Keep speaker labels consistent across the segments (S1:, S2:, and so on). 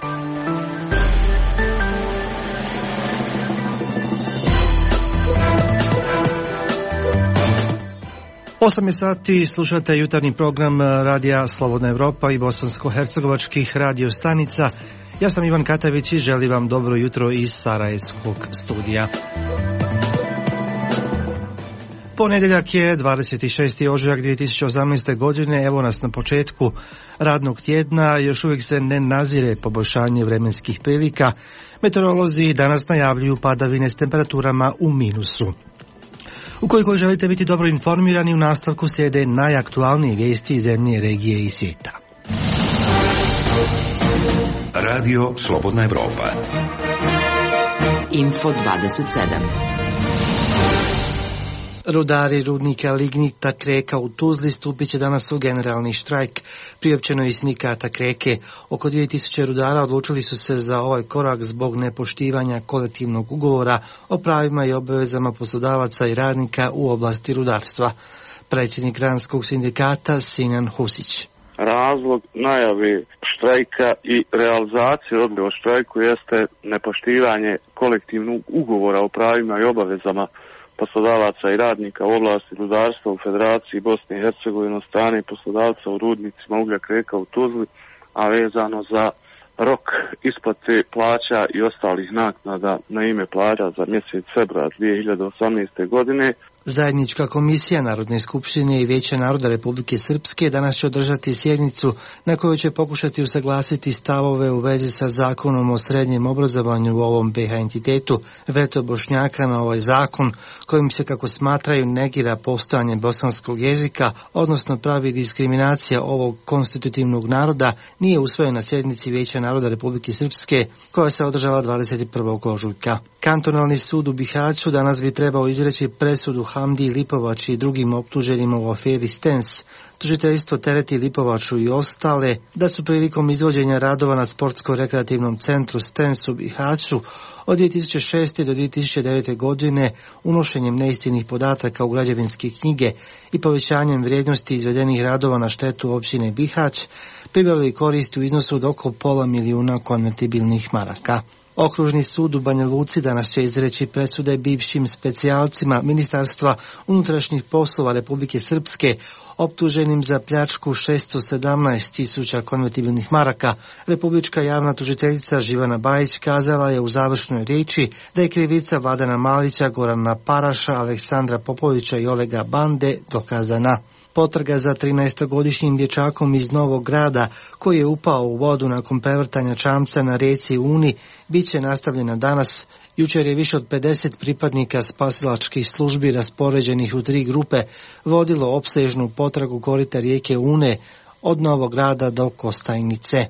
S1: Osam je sati, slušate jutarnji program Radija Slobodna Evropa i bosansko-hercegovačkih radio stanica. Ja sam Ivan Katavić i želim vam dobro jutro iz Sarajevskog studija. Ponedjeljak je 26. ožujak 2018. godine, evo nas na početku radnog tjedna, još uvijek se ne nazire poboljšanje vremenskih prilika. Meteorolozi danas najavljuju padavine s temperaturama u minusu. Ukoliko želite biti dobro informirani, u nastavku slijede najaktualnije vijesti iz zemlje, regije i svijeta.
S2: Radio Slobodna Evropa.
S3: Info 27.
S1: Rudari rudnika lignita Kreka u Tuzli stupit će danas u generalni štrajk. Priopćeno je iz sindikata Kreke. Oko 2000 rudara odlučili su se za ovaj korak zbog nepoštivanja kolektivnog ugovora o pravima i obavezama poslodavaca i radnika u oblasti rudarstva. Predsjednik Ranskog sindikata Sinan Husić.
S4: Razlog najave štrajka i realizacije odluke o štrajku jeste nepoštivanje kolektivnog ugovora o pravima i obavezama poslodavaca i radnika u oblasti rudarstva u Federaciji Bosne i Hercegovine od strane poslodavca u rudnicima uglja Kreka u Tuzli, a vezano za rok isplate plaća i ostalih naknada na ime plaća za mjesec februar 2018. godine.
S1: Zajednička komisija Narodne skupštine i Vijeća naroda Republike Srpske danas će održati sjednicu na kojoj će pokušati usaglasiti stavove u vezi sa zakonom o srednjem obrazovanju u ovom BiH entitetu. Veto Bošnjaka na ovaj zakon, kojim se, kako smatraju, negira postojanje bosanskog jezika, odnosno pravi diskriminacija ovog konstitutivnog naroda, nije usvojen na sjednici Vijeća naroda Republike Srpske koja se održala 21. ožujka. Kantonalni sud u Bihaću danas bi trebao izreći presudu Hamdi Lipovač i drugim optuženima u aferi Stens. Tužiteljstvo tereti Lipovaču i ostale da su prilikom izvođenja radova na sportsko-rekreativnom centru Stens u Bihaću od 2006. do 2009. godine unošenjem neistinnih podataka u građevinske knjige i povećanjem vrijednosti izvedenih radova na štetu općine Bihać pribavili koristi u iznosu od oko $500.000 konvertibilnih maraka. Okružni sud u Banja Luci danas će izreći presude bivšim specijalcima Ministarstva unutrašnjih poslova Republike Srpske optuženim za pljačku 617.000 konvertibilnih maraka. Republička javna tužiteljica Živana Bajić kazala je u završnoj riječi da je krivica Vladana Malića, Gorana Paraša, Aleksandra Popovića i Olega Bande dokazana. Potraga za 13-godišnjim dječakom iz Novog Grada koji je upao u vodu nakon prevrtanja čamca na rijeci Uni bit će nastavljena danas. Jučer je više od 50 pripadnika spasilačkih službi raspoređenih u 3 grupe vodilo opsežnu potragu korita rijeke Une od Novog Grada do Kostajnice.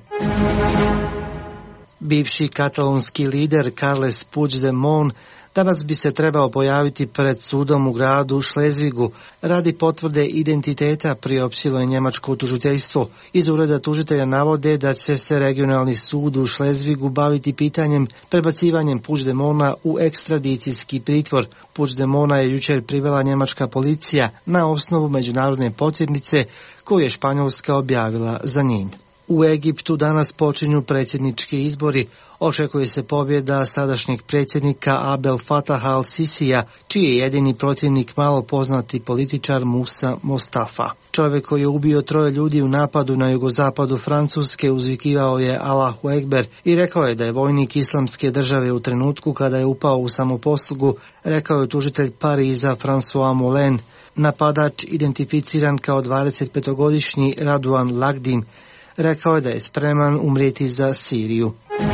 S1: Bivši katalonski lider Carles Puigdemont danas bi se trebao pojaviti pred sudom u gradu Šlezvigu radi potvrde identiteta, priopćilo je njemačko tužiteljstvo. Iz ureda tužitelja navode da će se regionalni sud u Šlezvigu baviti pitanjem prebacivanjem Puigdemona u ekstradicijski pritvor. Puigdemona je jučer privela njemačka policija na osnovu međunarodne podsjetnice koju je Španjolska objavila za njim. U Egiptu danas počinju predsjednički izbori. Očekuje se pobjeda sadašnjeg predsjednika Abdel Fattah al-Sisija, čiji je jedini protivnik malo poznati političar Musa Mostafa. Čovjek koji je ubio 3 ljudi u napadu na jugozapadu Francuske uzvikivao je Allahu Ekber i rekao je da je vojnik islamske države u trenutku kada je upao u samoposlugu, rekao je tužitelj Pariza François Moulin. Napadač, identificiran kao 25-godišnji Radouan Lagdim, rekao je da je spreman umrijeti za Siriju.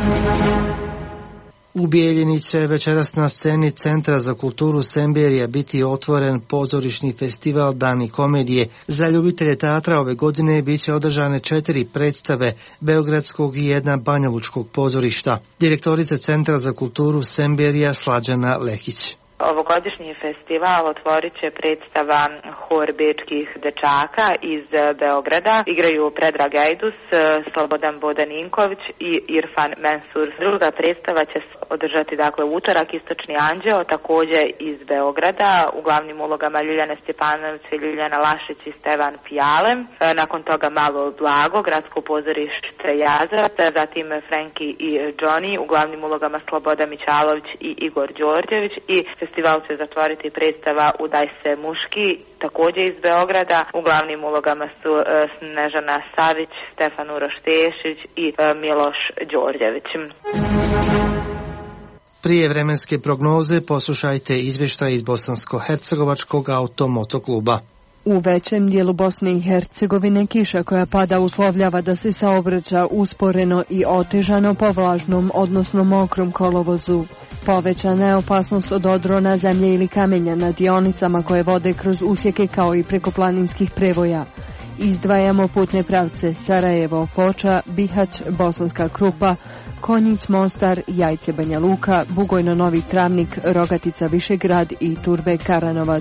S1: U Bijeljini će večeras na sceni Centra za kulturu Semberija biti otvoren pozorišni festival Dani komedije. Za ljubitelje teatra ove godine bit će održane 4 predstave beogradskog i 1 banjalučkog pozorišta. Direktorica Centra za kulturu Semberija Slađana Lehić.
S3: Ovogodišnji festival otvorit će predstava Hor bečkih dečaka iz Beograda. Igraju Predrag Ajdus, Slobodan Bodaninković i Irfan Mensur. Druga predstava će se održati utorak, Istočni anđeo, također iz Beograda, u glavnim ulogama Ljiljana Stjepanović, Ljiljana Lašić i Stevan Pijale. Nakon toga Malo Blago, Gradsko pozorište Jazavac, zatim Frenki i Johnny, u glavnim ulogama Sloboda Mićalović i Igor Đorđević, i festival će zatvoriti predstava Udaj se muški, također iz Beograda. U glavnim ulogama su Snežana Savić, Stefan Uroš Tešić i Miloš Đorđević.
S1: Prije vremenske prognoze poslušajte izvještaj iz Bosansko-hercegovačkog automotokluba.
S5: U većem dijelu Bosne i Hercegovine kiša koja pada uslovljava da se saobraća usporeno i otežano po vlažnom, odnosno mokrom kolovozu. Povećana je opasnost od odrona, zemlje ili kamenja na dionicama koje vode kroz usjeke kao i preko planinskih prevoja. Izdvajamo putne pravce Sarajevo, Foča, Bihać, Bosanska Krupa, Konjic, Mostar, Jajce, Banja Luka, Bugojno, Novi Travnik, Rogatica, Višegrad i Turbe, Karanovac.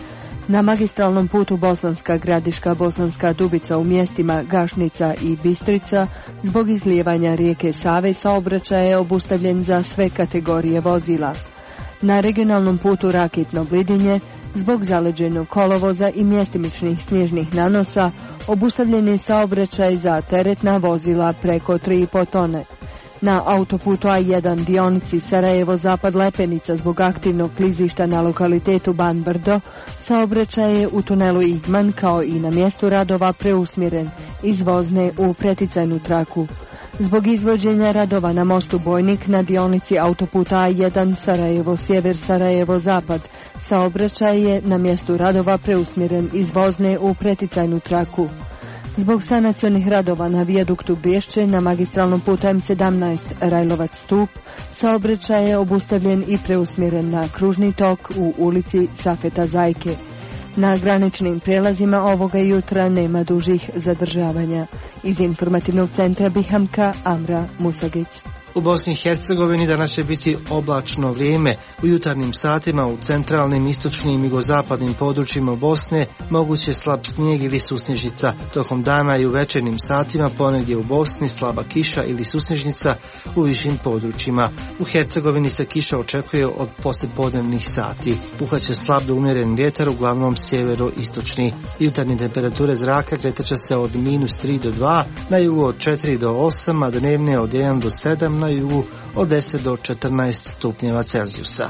S5: Na magistralnom putu Bosanska Gradiška, Bosanska Dubica u mjestima Gašnica i Bistrica zbog izlijevanja rijeke Save saobraćaj je obustavljen za sve kategorije vozila. Na regionalnom putu Rakitno-Blidinje zbog zaleđenog kolovoza i mjestimičnih snježnih nanosa obustavljen je saobraćaj za teretna vozila preko 3,5 tone. Na autoputu A1 dionici Sarajevo-Zapad Lepenica zbog aktivnog klizišta na lokalitetu Banbrdo saobraćaj je u tunelu Igman kao i na mjestu radova preusmjeren iz vozne u preticajnu traku. Zbog izvođenja radova na mostu Bojnik na dionici autoputa A1 Sarajevo-Sjever Sarajevo-Zapad saobraćaj je na mjestu radova preusmjeren iz vozne u preticajnu traku. Zbog sanacionih radova na vijaduktu Biješće na magistralnom putu M17 Rajlovac Stup saobraćaj je obustavljen i preusmjeren na kružni tok u ulici Safeta Zajke. Na graničnim prijelazima ovoga jutra nema dužih zadržavanja. Iz informativnog centra Bihamka, Amra Musagić.
S1: U Bosni i Hercegovini danas će biti oblačno vrijeme. U jutarnjim satima u centralnim, istočnim i jugozapadnim područjima Bosne moguće slab snijeg ili susnježica. Tokom dana i u večernjim satima ponegdje u Bosni slaba kiša ili susnježnica u višim područjima. U Hercegovini se kiša očekuje od poslijepodnevnih sati. Puhaće slab do umjeren vjetar, uglavnom sjevero-istočni. Jutarnje temperature zraka kretat se od -3 do 2, na jugu od 4 do 8, a dnevne od 1 do 7, na jugu od 10 do 14 stupnjeva Celzijusa.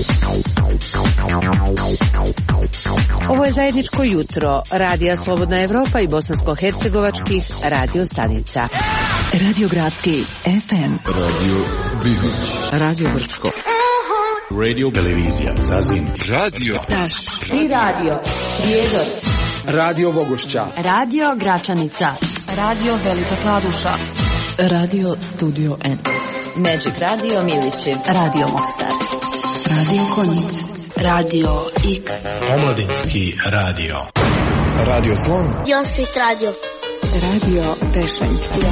S6: Ovo je zajedničko jutro Radija Slobodna Evropa i bosansko-hercegovačkih radio stanica. Radio Gradski FM,
S7: Radio Bihoć,
S6: Radio Brčko,
S7: Radio Televizija Zazin, Radio
S6: Taš i Radio Prijedor,
S8: Radio Bogošća,
S9: Radio Gračanica, Radio Velika Kladuša,
S6: Radio Studio N, Magic Radio Milići, Radio Mostar, Radio Konjic, Radio X,
S7: Omladinski radio,
S8: Radio Slon,
S9: Josvit Radio,
S6: Radio Tešanj,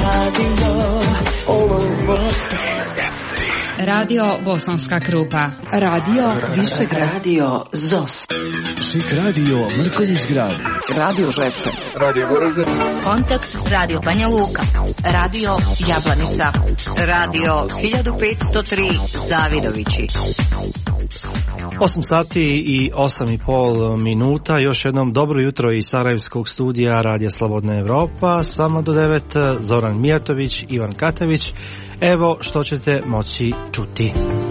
S10: Radio Bosanska Krupa,
S6: Radio Višegrad, Radio ZOS,
S7: Šik radio Mrkonjić grad,
S6: Radio Žepče,
S8: Radio Goražde,
S10: Kontakt Radio Banja Luka, Radio Jablanica, Radio 1503 Zavidovići.
S1: 8 sati i 8,5 minuta, još jednom dobro jutro iz Sarajevskog studija Radija Slobodna Evropa, samo do 9, Zoran Mijatović, Ivan Katavić. Evo što ćete moći čuti.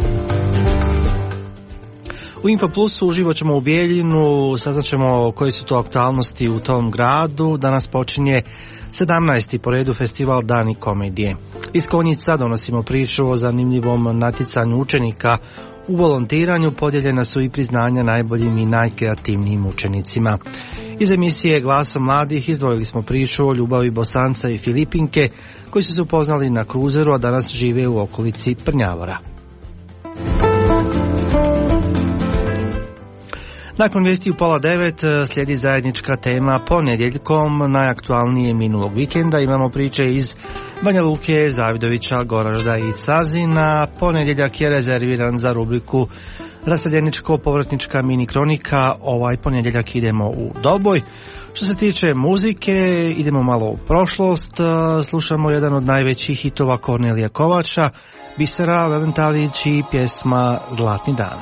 S1: U Info Plusu uživo ćemo u Bijeljinu, saznaćemo koje su to aktualnosti u tom gradu. Danas počinje 17. po redu festival Dani komedije. Iz Konjica donosimo priču o zanimljivom natjecanju učenika. U volontiranju podijeljena su i priznanja najboljim i najkreativnijim učenicima. Iz emisije Glasom mladih izdvojili smo priču o ljubavi Bosanca i Filipinke koji su se upoznali na kruzeru, a danas žive u okolici Prnjavora. Nakon vijesti u 8:30 slijedi zajednička tema ponedjeljkom najaktualnije minulog vikenda. Imamo priče iz Banja Luke, Zavidovića, Goražda i Cazina. Ponedjeljak je rezerviran za rubriku Raseljeničko-povratnička mini kronika. Ovaj ponedjeljak idemo u Doboj. Što se tiče muzike, idemo malo u prošlost. Slušamo jedan od najvećih hitova Kornelija Kovača, Bisera Valentalić i pjesma Zlatni dan.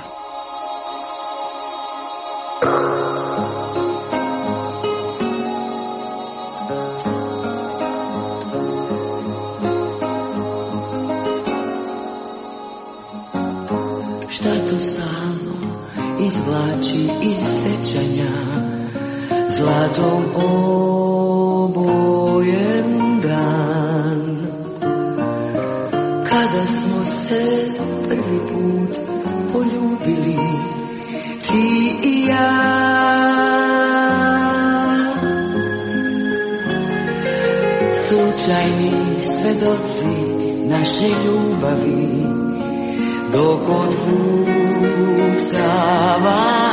S11: Šta to stalno izvlači iz sećanja, zlatom obojen dan, kada smo se prvi put poljubili, ti i ja. Slučajni svedoci naše ljubavi, dok otkucava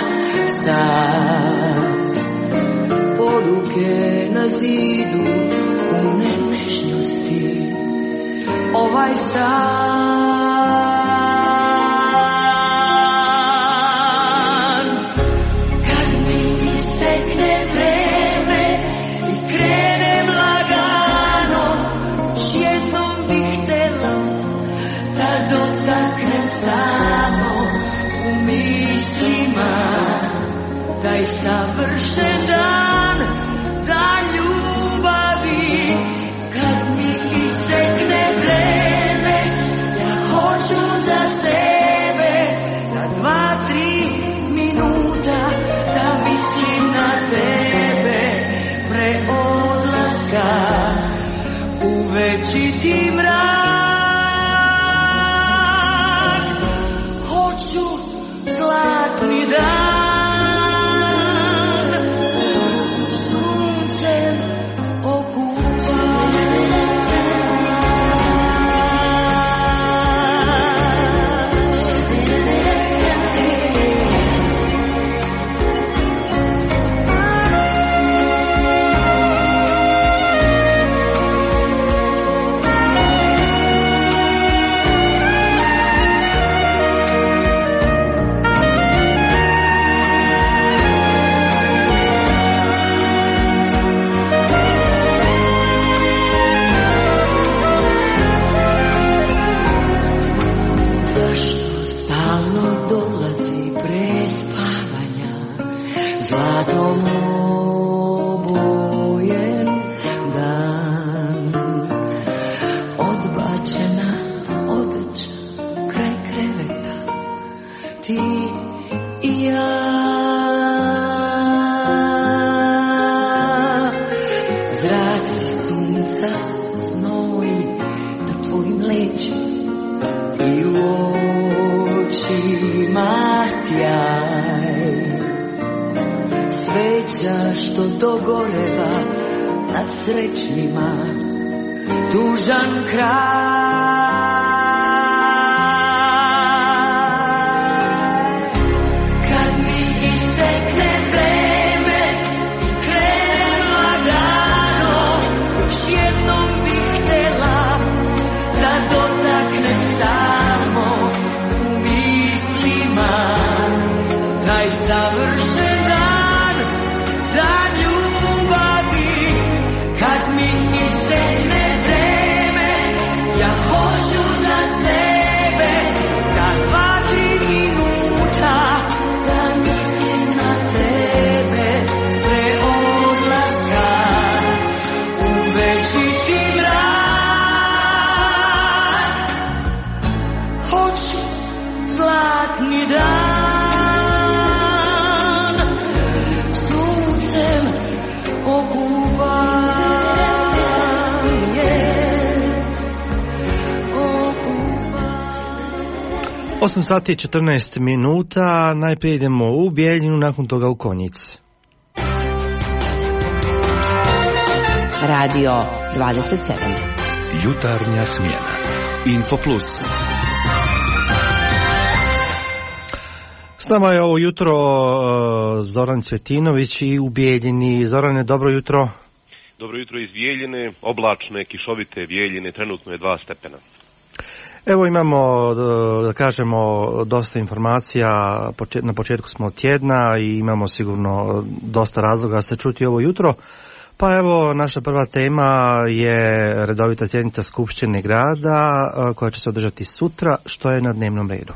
S11: sad, poruke na zidu pune nežnosti, ovaj san. Kad mi istekne vreme i krenem lagano, jednom bih htjela da dotaknem samo u mislima taj savršen dan, dan ljubavi. Kad mi istekne vreme, ja hoću za sebe na 2-3 minuta da mislim na tebe pre odlaska u večiti mrak. Hoću zlatni dan, suncem okupan. Što dogoreva nad srećnima, tužan kraj. Kad mi istekne vreme i krenem lagano, još jednom bih htjela da dotaknem samo u mislima taj savršen dan, dan ljubavi. Kad mi istekne vreme, ja hoću za sebe da 2-3 minuta da mislim na tebe pre odlaska u večiti mrak. Hoću zlatni dan, suncem okupan.
S1: 8 sati i 14 minuta, najprije idemo u Bijeljinu, nakon toga u Konjic.
S6: Radio 27.
S2: Jutarnja smjena. Info Plus.
S1: S nama je ovo jutro Zoran Cvjetinović i u Bijeljini. Zorane, dobro jutro.
S12: Dobro jutro iz Bijeljine, oblačne, kišovite Bijeljine, trenutno je 2 stepena.
S1: Evo imamo, da kažemo, dosta informacija, na početku smo tjedna i imamo sigurno dosta razloga se čuti ovo jutro. Pa evo, naša prva tema je redovita sjednica Skupštine grada koja će se održati sutra. Što je na dnevnom redu?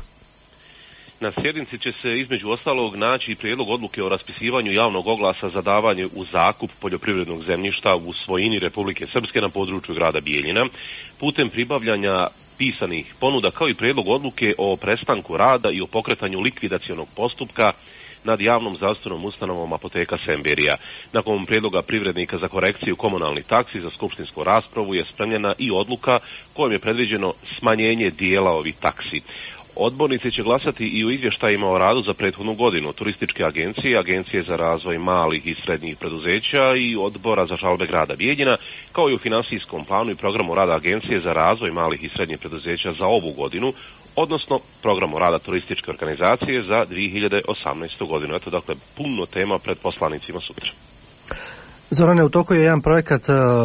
S12: Na sjednici će se između ostalog naći prijedlog odluke o raspisivanju javnog oglasa za davanje u zakup poljoprivrednog zemljišta u svojini Republike Srpske na području grada Bijeljina putem pribavljanja pisanih ponuda, kao i prijedlog odluke o prestanku rada i o pokretanju likvidacionog postupka nad javnom zdravstvenom ustanovom Apoteka Semberija. Nakon prijedloga privrednika za korekciju komunalnih taksi za skupštinsku raspravu je spremljena i odluka kojom je predviđeno smanjenje dijela ovih taksi. Odbornici će glasati i u izvještajima o radu za prethodnu godinu Turističke agencije, Agencije za razvoj malih i srednjih preduzeća i Odbora za žalbe grada Bijeljina, kao i u finansijskom planu i programu rada Agencije za razvoj malih i srednjih preduzeća za ovu godinu, odnosno programu rada Turističke organizacije za 2018. godinu. Eto, dakle, puno tema pred poslanicima sutra.
S1: Zorane, u toku je jedan projekat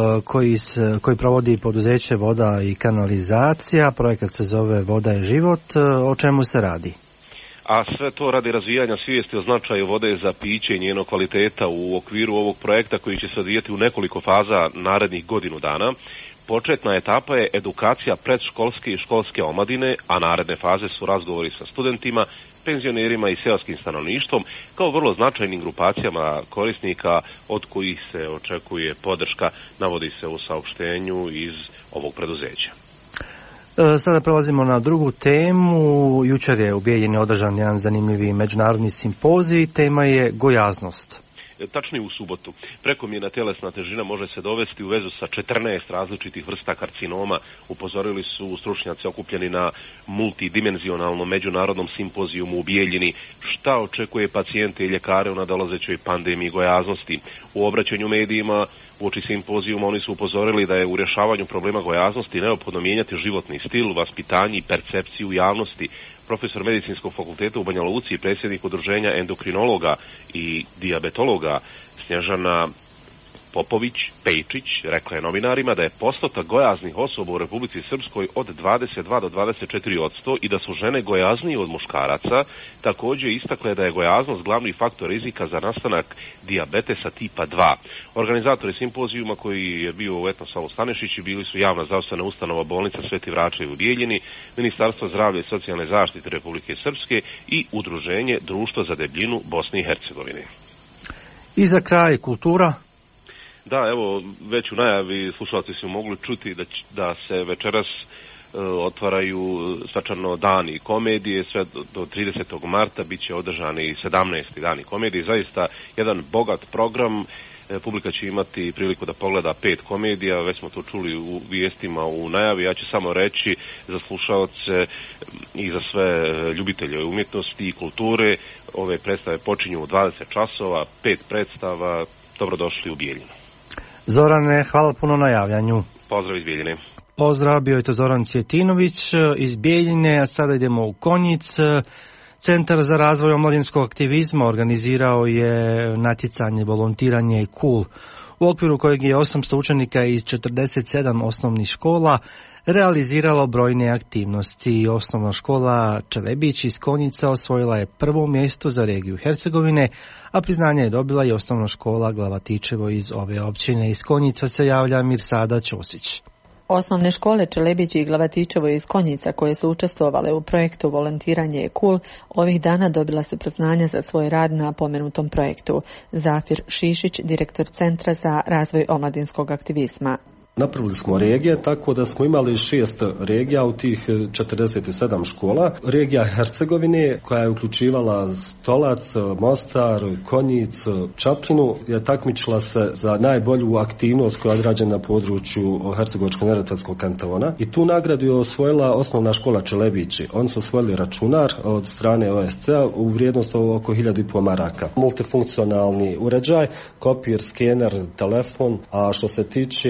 S1: koji provodi poduzeće Voda i kanalizacija. Projekat se zove Voda je život. O čemu se radi?
S12: A sve to radi razvijanja svijesti o značaju vode za piće i njenog kvaliteta u okviru ovog projekta koji će se odvijati u nekoliko faza narednih godinu dana. Početna etapa je edukacija predškolske i školske omladine, a naredne faze su razgovori sa studentima, penzionerima i seoskim stanovništvom, kao vrlo značajnim grupacijama korisnika od kojih se očekuje podrška, navodi se u saopštenju iz ovog preduzeća.
S1: Sada prelazimo na drugu temu. Jučer je u Bijeljini održan jedan zanimljivi međunarodni simpozij. Tema je gojaznost.
S12: Tačnije u subotu. Prekomjerna tjelesna težina može se dovesti u vezu sa 14 različitih vrsta karcinoma, upozorili su stručnjaci okupljeni na multidimenzionalnom međunarodnom simpozijumu u Bijeljini. Šta očekuje pacijente i ljekare u nadolazećoj pandemiji gojaznosti? U obraćanju medijima uoči simpozijuma oni su upozorili da je u rješavanju problema gojaznosti neophodno mijenjati životni stil, vaspitanje i percepciju javnosti. Profesor Medicinskog fakulteta u Banja Luci i predsjednik udruženja endokrinologa i dijabetologa Snježana Popović-Pejčić rekla je novinarima da je postotak gojaznih osoba u Republici Srpskoj od 22 do 24% i da su žene gojaznije od muškaraca. Također istakle da je gojaznost glavni faktor rizika za nastanak dijabetesa tipa 2. Organizatori simpozijuma, koji je bio u Etno Savo Stanešići, bili su javna zdravstvena ustanova bolnica Sveti Vračev u Bijeljini, Ministarstvo zdravlja i socijalne zaštite Republike Srpske i Udruženje Društvo za debljinu Bosne i Hercegovine.
S1: I za kraj kultura.
S12: Da, evo, već u najavi slušalci su mogli čuti da se večeras otvaraju svečano dani komedije, sve do 30. marta bit će održani 17. dani komedije. Zaista jedan bogat program. Publika će imati priliku da pogleda 5 komedija, već smo to čuli u vijestima u najavi. Ja ću samo reći za slušalce i za sve ljubitelje umjetnosti i kulture, ove predstave počinju u 20 časova, 5 predstava. Dobrodošli u Bijeljinu.
S1: Zorane, hvala puno na javljanju.
S12: Pozdrav iz Bijeljine.
S1: Pozdrav, bio je to Zoran Cvjetinović iz Bijeljine, a sada idemo u Konjic. Centar za razvoj omladinskog aktivizma organizirao je natjecanje volontiranje KUL, u okviru kojeg je 800 učenika iz 47 osnovnih škola realiziralo brojne aktivnosti. Osnovna škola Čelebić iz Konjica osvojila je prvo mjesto za regiju Hercegovine, a priznanje je dobila i osnovna škola Glavatičevo iz ove općine. Iz Konjica se javlja Mirsada Ćosić.
S13: Osnovne škole Čelebić i Glavatičevo iz Konjica, koje su učestvovale u projektu Volontiranje je KUL, ovih dana dobila su priznanja za svoj rad na pomenutom projektu. Zafir Šišić, direktor Centra za razvoj omladinskog aktivizma.
S14: Napravili smo regije, tako da smo imali 6 regija u tih 47 škola. Regija Hercegovine, koja je uključivala Stolac, Mostar, Konjic, Čapljinu, je takmičila se za najbolju aktivnost koja je odrađena na području Hercegovačko-neretvanskog kantona. I tu nagradu je osvojila osnovna škola Čelebići. Oni su osvojili računar od strane OSC-a u vrijednosti oko 1500 maraka. Multifunkcionalni uređaj, kopir, skener, telefon, a što se tiče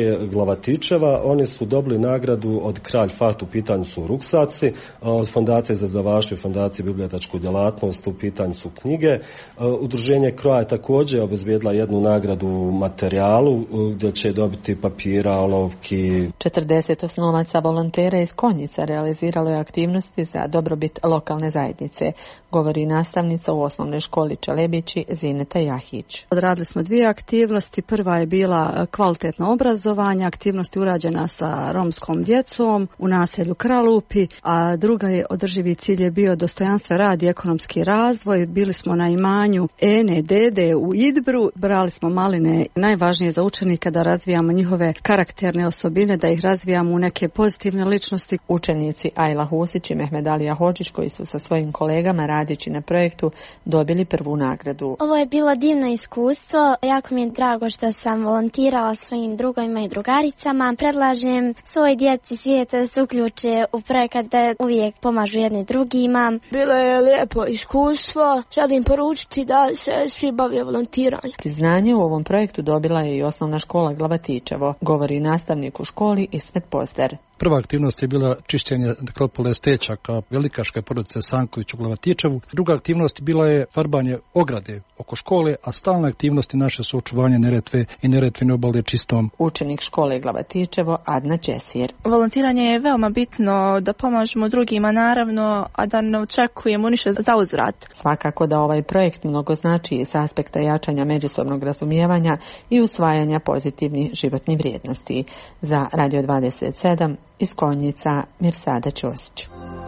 S14: Glavatičeva. Oni su dobili nagradu od Kralj Fahd, u pitanju su ruksaci, od Fondacije za izdavaštvo i Fondacije bibliotečku djelatnost, u pitanju su knjige. Udruženje Kroa je također obezbijedila jednu nagradu u materijalu gdje će dobiti papira, olovki.
S13: 40 osnovaca volontera iz Konjica realiziralo je aktivnosti za dobrobit lokalne zajednice, govori nastavnica u osnovnoj školi Čelebići Zineta Jahić.
S15: Odradili smo 2 aktivnosti. Prva je bila kvalitetno obrazovanje, aktivnosti urađena sa romskom djecom u naselju Kralupi, a druga je održivi cilj je bio dostojanstven rad i ekonomski razvoj. Bili smo na imanju Ene Dede u Idbru, brali smo maline. Najvažnije za učenika da razvijamo njihove karakterne osobine, da ih razvijamo u neke pozitivne ličnosti.
S13: Učenici Ajla Husić i Mehmedalija Hođić, koji su sa svojim kolegama radići na projektu dobili prvu nagradu.
S16: Ovo je bilo divno iskustvo. Jako mi je drago što sam volontirala svojim drugovima i drugaricama. Predlažem svoj djeci svijeta da se uključe u projekat, da uvijek pomažu jedni drugima.
S17: Bilo je lijepo iskustvo. Želim poručiti da se svi bave volontiranjem.
S13: Priznanje u ovom projektu dobila je i osnovna škola Glavatičevo, govori nastavnik u školi Ismet Pozder.
S18: Prva aktivnost je bila čišćenje nekropole Stećaka velikaške porodice Sanković u Glavatičevu. Druga aktivnost bila je farbanje ograde oko škole, a stalne aktivnosti naše su očuvanje Neretve i Neretvine obale čistom.
S13: Učenik škole Glavatičevo Adna Česir.
S19: Volontiranje je veoma bitno, da pomažemo drugima naravno, a da ne očekujemo ništa za uzvrat.
S13: Svakako da ovaj projekt mnogo znači s aspekta jačanja međusobnog razumijevanja i usvajanja pozitivnih životnih vrijednosti. Za Radio 27 iz Konjica Mirsada Ćosić.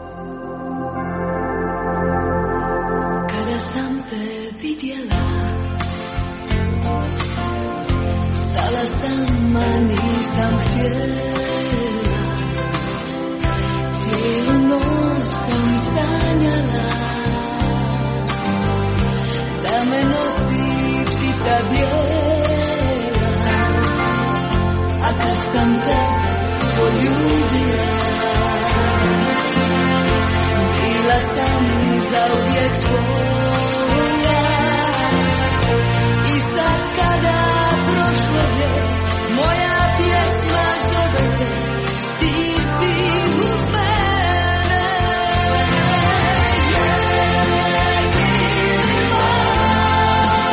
S11: Kada sam te vidjela, stala sam, a nisam htjela. Cijelu noć sam sanjala da me nosi ptica bijela. A kad sam te poljubila, bila sam zauvijek tvoja. I sad kada prošlo je, moja pjesma zove te, ti si uz mene. Jedini moj,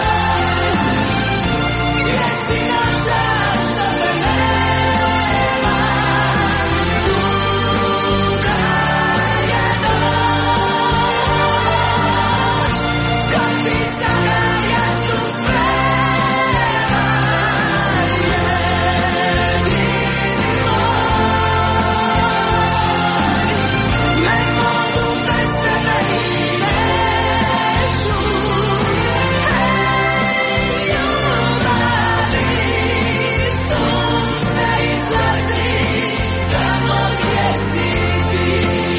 S11: gdje si naša što me nema, tuga je noć, kad ti sada jesu sprema. Jedini moj, ne mogu bez tebe i neću. Hej, ljubavi, sunce izlazi tamo gdje si ti.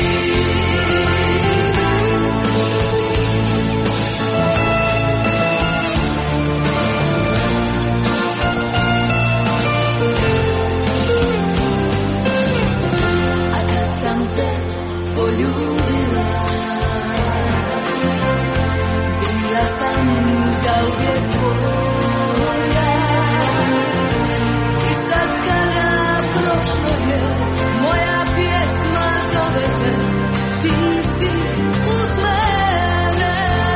S11: A kad sam te poljubila, bila sam zauvijek tvoja. I sad kada prošlo je, moja pjesma zove te, ti si uz mene.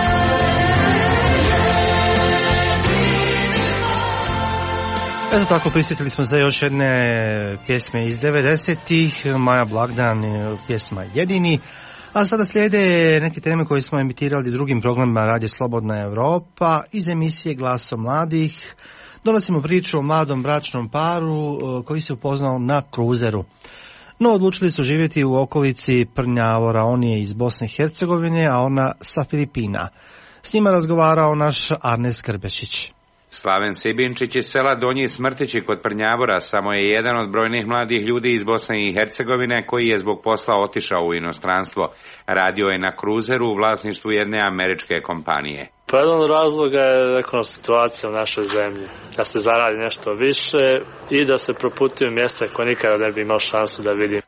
S1: Eto tako, prisjetili smo se još jedne pjesme iz 90-ih, Maja Blagdan, pjesma Jedini. A sada slijede neke teme koje smo emitirali drugim programima Radija Slobodna Europa. Iz emisije Glaso mladih donosimo priču o mladom bračnom paru koji se upoznao na kruzeru. No, odlučili su živjeti u okolici Prnjavora. On je iz Bosne i Hercegovine, a ona sa Filipina. S njima razgovarao naš Arnes Krbešić.
S20: Slaven Sibinčić iz sela Donji Smrtići kod Prnjavora samo je jedan od brojnih mladih ljudi iz Bosne i Hercegovine koji je zbog posla otišao u inostranstvo. Radio je na kruzeru u vlasništvu jedne američke kompanije.
S21: Pa jedan od razloga je ekonomska situacija u našoj zemlji. Da se zaradi nešto više i da se proputuju mjesta koje nikada ne bi imao šansu da vidim.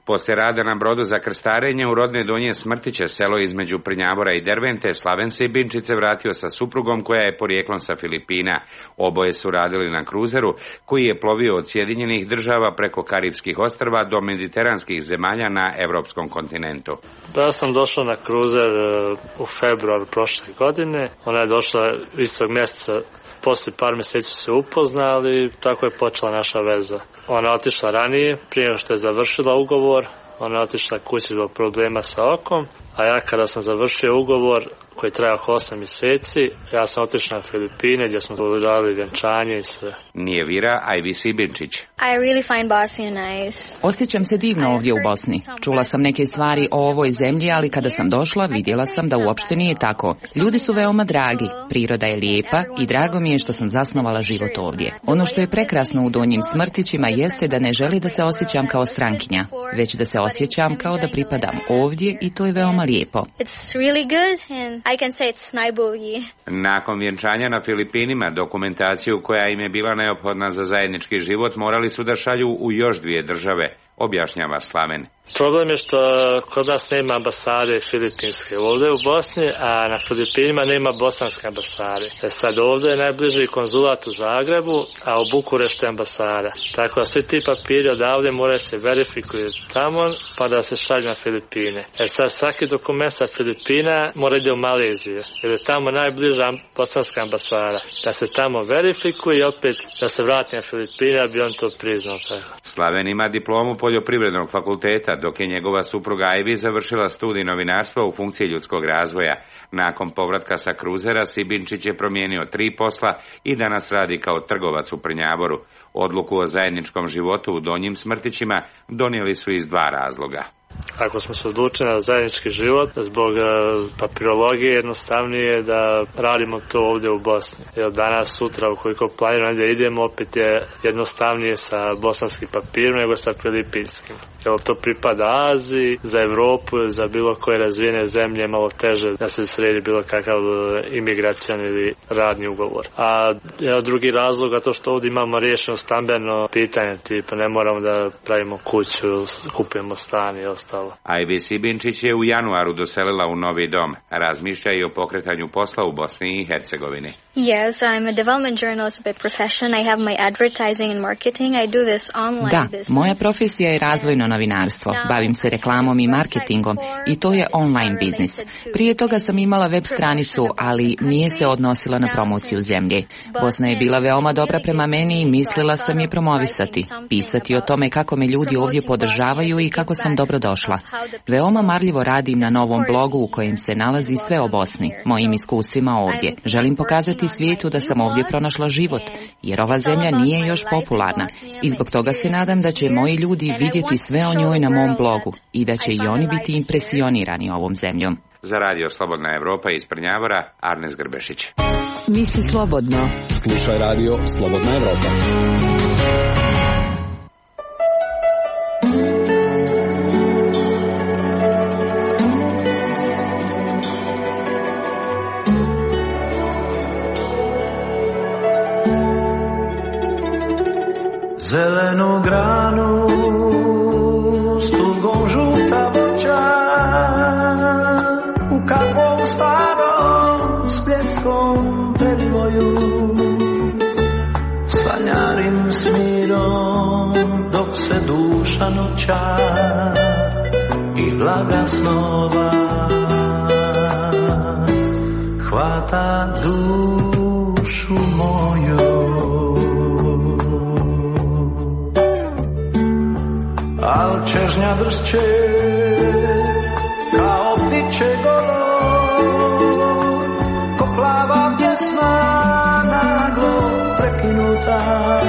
S20: Poslije rada na brodu za krstarenje u rodne Donje Smrtiće, selo između Prnjavora i Dervente, Slaven se Ibinčić vratio sa suprugom koja je porijeklom sa Filipina. Oboje su radili na kruzeru koji je plovio od Sjedinjenih Država preko Karibskih ostrva do mediteranskih zemalja na evropskom kontinentu.
S21: Ja sam došao na kruzer u februaru prošle godine. Ona je došla istog mjeseca. Poslije par mjeseci se upoznali, tako je počela naša veza. Ona je otišla ranije, prije što je završila ugovor. Ona je otišla kući zbog problema sa okom, a ja kada sam završio ugovor koji traja 8 mjeseci, ja sam otišao na Filipine gdje smo radili vjenčanje i sve.
S20: Nije Vira, Ajvis Ibinčić.
S4: I really find Bosnia nice.
S6: Osjećam se divno ovdje u Bosni. Čula sam neke stvari o ovoj zemlji, ali kada sam došla, vidjela sam da uopšte nije tako. Ljudi su veoma dragi, priroda je lijepa i drago mi je što sam zasnovala život ovdje. Ono što je prekrasno u Donjim Smrtićima jeste da ne želi da se osjećam kao strankinja, već da se osjećam kao da pripadam ovdje i to je veoma lijepo.
S4: It's really good and I can say it's najbolje.
S20: Nakon vjenčanja na Filipinima, dokumentaciju koja im je bila neophodna za zajednički život morali su da šalju u još 2 države, objašnjava Slaven.
S21: Problem je što kod nas nema ambasade filipinske ovdje u Bosni, a na Filipinima nema bosanske ambasade. Sad ovdje je najbliži konzulat u Zagrebu, a u Bukureštu je ambasada. Tako da svi ti papiri odavde moraju se verifikuju tamo, pa da se šalju na Filipine. Sad svaki dokument sa Filipina mora ide u Maleziju, jer je tamo najbliža bosanska ambasada. Da se tamo verifikuje i opet da se vrati na Filipine, bi on to priznao. Tako.
S20: Slaven ima diplomu Poljoprivrednog fakulteta, dok je njegova supruga Ivy završila studij novinarstva u funkciji ljudskog razvoja. Nakon povratka sa kruzera, Sibinčić je promijenio 3 posla i danas radi kao trgovac u Prnjavoru. Odluku o zajedničkom životu u Donjim Smrtićima donijeli su iz 2 razloga.
S21: Ako smo se odlučili na zajednički život, zbog papirologije jednostavnije je da radimo to ovdje u Bosni. Jer danas, sutra, ukoliko planiramo da idemo, opet je jednostavnije sa bosanskim papirom nego sa filipinskim. Jer to pripada Aziji, za Europu, za bilo koje razvijene zemlje je malo teže da se sredi bilo kakav imigracijan ili radni ugovor. A drugi razlog je to što ovdje imamo riješeno stambeno pitanje, tipa ne moramo da pravimo kuću, kupujemo stan i ostalo.
S20: Ivy Sibinčić je u januaru doselila u novi dom. Razmišlja i o pokretanju posla u Bosni i Hercegovini.
S4: Yes, I'm a development journalist by profession. I have my advertising and marketing. I do this online business.
S6: Moja profesija je razvojno novinarstvo. Bavim se reklamom i marketingom i to je online biznis. Prije toga sam imala web stranicu, ali nije se odnosila na promociju zemlje. Bosna je bila veoma dobra prema meni i mislila sam je promovisati. Pisati o tome kako me ljudi ovdje podržavaju i kako sam dobro došla. Veoma marljivo radim na novom blogu u kojem se nalazi sve o Bosni, mojim iskustvima ovdje. Želim pokazati svijetu da sam ovdje pronašla život, jer ova zemlja nije još popularna i zbog toga se nadam da će moji ljudi vidjeti sve o njoj na mom blogu i da će i oni biti impresionirani ovom zemljom.
S20: Za Radio Slobodna Evropa iz Prnjavora, Arnes Grbešić.
S6: Misli slobodno.
S7: Slušaj Radio Slobodna Evropa.
S22: Zelenu granu s tugom žuta voća u kakvom starom spletskom perivoju sanjarim s mirom dok se duša noća i vlaga snova hvata dušu moju. Al čežnja dršće kao ptiče golo, ko plava pjesma naglo prekinuta,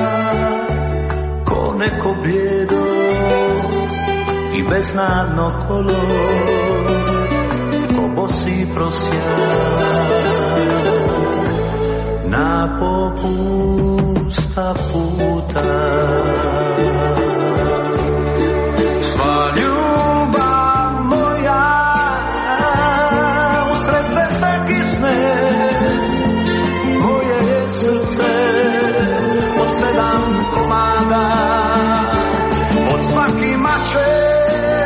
S22: ko neko bljedo i beznadno kolo, ko bosi prosjak na popusta puta. Sva ljubav moja usred ceste kisne, moje je srce od 7 komada, od svaki mače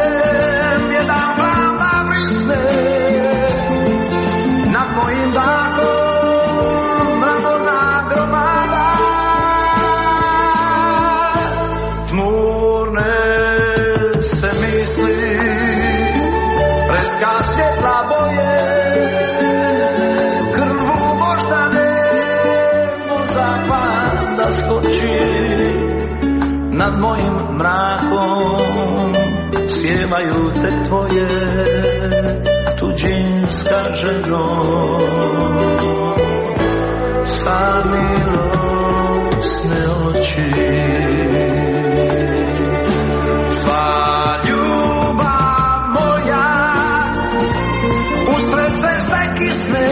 S22: nad mojim mrakom, sjevaju te tvoje tuđinska ženo. Sami losne oči, sva ljubav moja usred ceste kisne,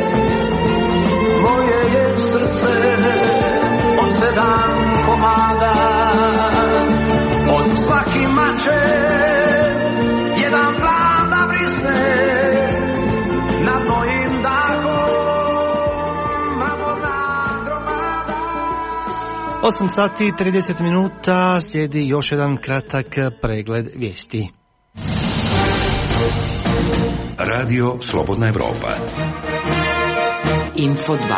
S22: moje je srce od 7 komada, od svaki mače jedan plan da brisne nad mojim dahom.
S1: 8 sati i 30 minuta, slijedi još jedan kratak pregled vijesti.
S2: Radio Slobodna Evropa.
S9: Info 27.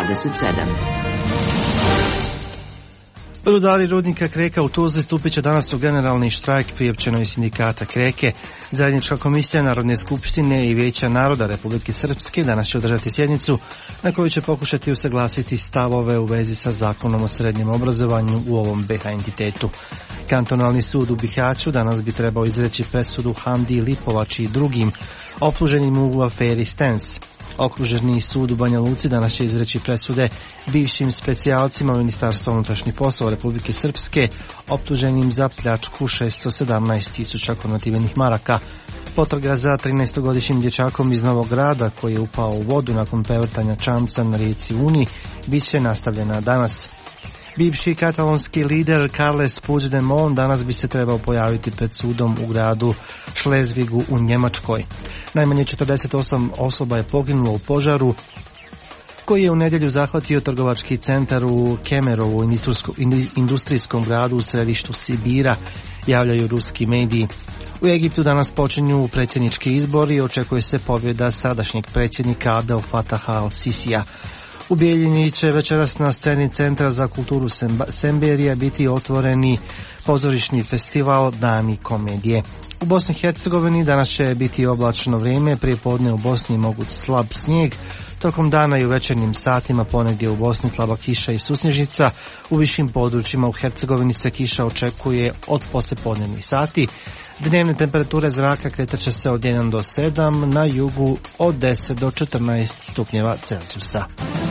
S1: Rudari rudnika Kreka u Tuzli stupit će danas u generalni štrajk, priopćeno je sindikata Kreke. Zajednička komisija Narodne skupštine i Vijeća naroda Republike Srpske danas će održati sjednicu na kojoj će pokušati usaglasiti stavove u vezi sa zakonom o srednjem obrazovanju u ovom BiH entitetu. Kantonalni sud u Bihaću danas bi trebao izreći presudu Hamdi Lipovači i drugim optuženim u aferi Stens. Okruženi sud u Banja Luci danas će izreći presude bivšim specijalcima Ministarstva unutrašnjih poslova Republike Srpske optuženim za pljačku 617.000 konvertibilnih maraka. Potraga za 13-godišnjim dječakom iz Novog Grada koji je upao u vodu nakon prevrtanja čamca na rijeci Uni bit će nastavljena danas. Bivši katalonski lider Carles Puigdemont danas bi se trebao pojaviti pred sudom u gradu Šlezvigu u Njemačkoj. Najmanje 48 osoba je poginulo u požaru koji je u nedjelju zahvatio trgovački centar u Kemerovu, industrijskom gradu u središtu Sibira, javljaju ruski mediji. U Egiptu danas počinju predsjednički izbori i očekuje se pobjeda sadašnjeg predsjednika Abdel Fataha al-Sisija. U Bijeljini će večeras na sceni Centra za kulturu Semberija biti otvoreni pozorišni festival Dani komedije. U Bosni i Hercegovini danas će biti oblačno vrijeme, prije podne u Bosni moguć slab snijeg, tokom dana i u večernjim satima ponegdje u Bosni slaba kiša i susnježnica, u višim područjima u Hercegovini se kiša očekuje od poslijepodnevnih sati. Dnevne temperature zraka kretat će se od 1 do 7, na jugu od 10 do 14 stupnjeva Celzijusa.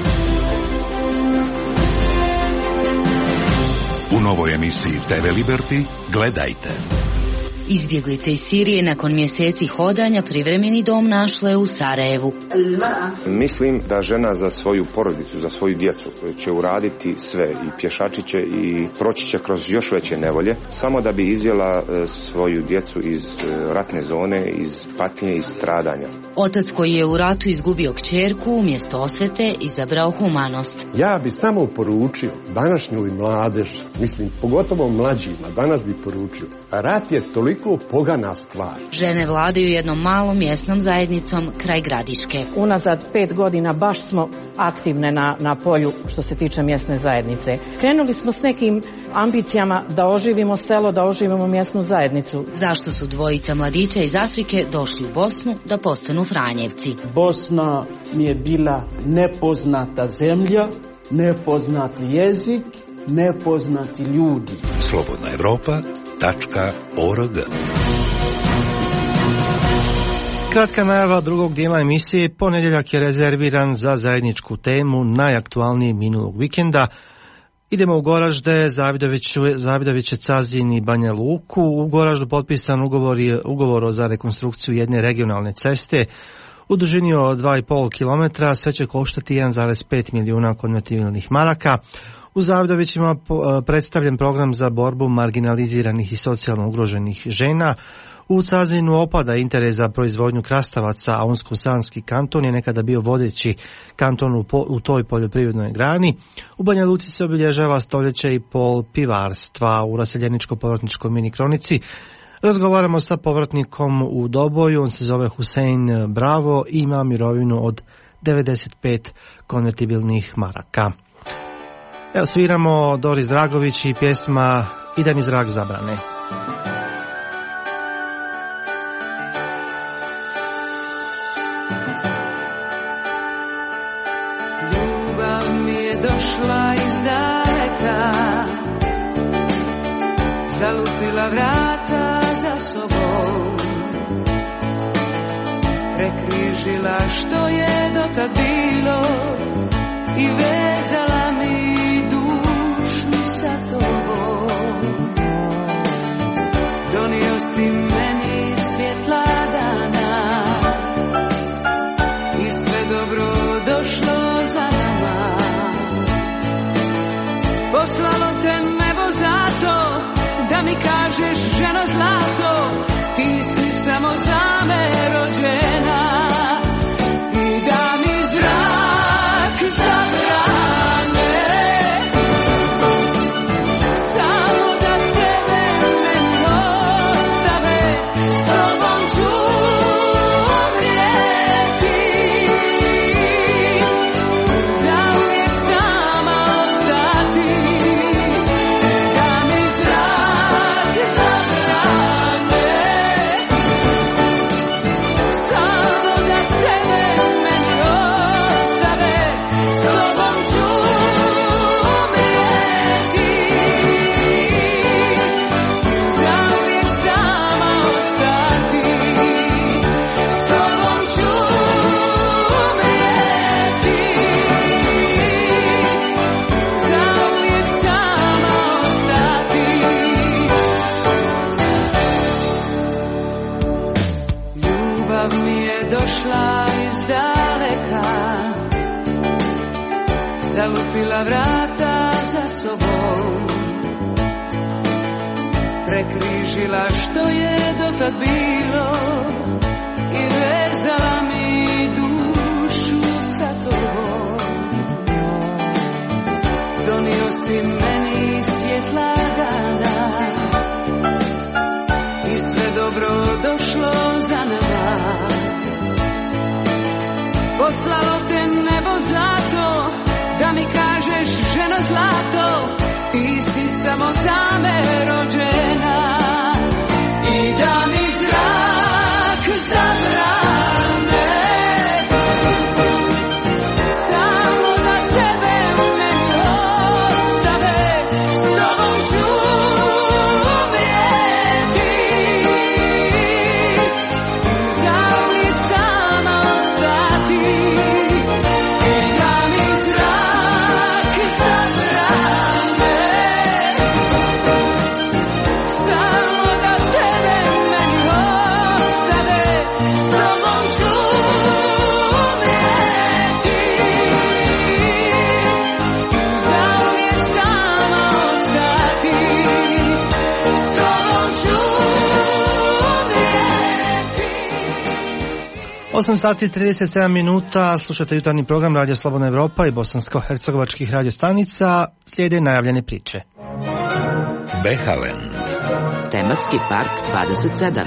S2: U novoj emisiji TV Liberty gledajte.
S9: Izbjeglice iz Sirije nakon mjeseci hodanja privremeni dom našle u Sarajevu.
S3: Mislim da žena za svoju porodicu, za svoju djecu će uraditi sve i pješači će i proći će kroz još veće nevolje samo da bi izvjela svoju djecu iz ratne zone, iz patnje, iz stradanja.
S9: Otac koji je u ratu izgubio kćerku umjesto osvete izabrao humanost.
S5: Ja bi samo poručio današnjoj mladeži, mislim pogotovo mlađima, danas bi poručio, rat je toliko pogana stvar.
S9: Žene vladaju jednom malom mjesnom zajednicom kraj Gradiške.
S23: Unazad 5 godina baš smo aktivne na polju što se tiče mjesne zajednice. Krenuli smo s nekim ambicijama da oživimo selo, da oživimo mjesnu zajednicu.
S9: Zašto su dvojica mladića iz Afrike došli u Bosnu da postanu Franjevci?
S24: Bosna mi je bila nepoznata zemlja, nepoznati jezik, nepoznati ljudi.
S2: Slobodna Evropa.org.
S1: Kratka najava drugog dijela emisije. Ponedjeljak je rezerviran za zajedničku temu najaktualniji minulog vikenda. Idemo u Goražde, Zavidoviće, Cazin i Banja Luku. U Goraždu potpisan ugovor za rekonstrukciju jedne regionalne ceste u dužini od 2,5 km, sve će koštati 1,5 milijuna konvertibilnih maraka. U Zavidovićima predstavljen program za borbu marginaliziranih i socijalno ugroženih žena. U Cazinu opada interes za proizvodnju krastavaca, a Unsko-Sanski kanton je nekada bio vodeći kanton u toj poljoprivrednoj grani. U Banja Luci se obilježava stoljeće i pol pivarstva. U raseljeničko-povratničkoj mini kronici razgovaramo sa povratnikom u Doboju, on se zove Husein Bravo i ima mirovinu od 95 konvertibilnih maraka. Evo sviramo Doris Dragović i pjesma Ide mi zrak zabrane.
S22: Ljubav mi je došla iz daleka,
S8: zalupila vrata za sobom, prekrižila što je dotad bilo i vezala mi dušu sa tobom. Donio si meni svjetla dana i sve dobro došlo za nama. Poslalo te nebo zato da mi kažeš, ženo zlato, ti si samo za me rođena. I da mi zrak zabrane, samo da tebe meni ostave, s tobom ću umrijeti, zauvijek sama ostati. I da mi zrak zabrane, samo da tebe meni ostave, s tobom ću umrijeti, zauvijek sama ostati, s tobom ću umrijeti, zauvijek sama ostati. Ljubav mi je došla iz daleka, zalupila vrata za sobom, prekrižila što je dotad bilo i vezala mi dušu sa tobom. Donio si meni svjetla dana i sve dobro došlo za nama. Poslalo te nebo zato da mi kažeš, ženo zlato, ti si samo za me rođena. I da mi zrak zabrane, samo da tebe meni ostave, s tobom ću umrijeti, zauvijek sama ostati. I da mi zrak zabrane, samo da tebe meni ostave, s tobom ću umrijeti, zauvijek sama ostati, s tobom ću umrijeti.
S1: 8 sati i 37 minuta, slušate jutarnji program Radio Slobodna Evropa i bosansko-hercegovačkih radiostanica. Slijede najavljene priče.
S2: Behalen.
S10: Tematski park 27.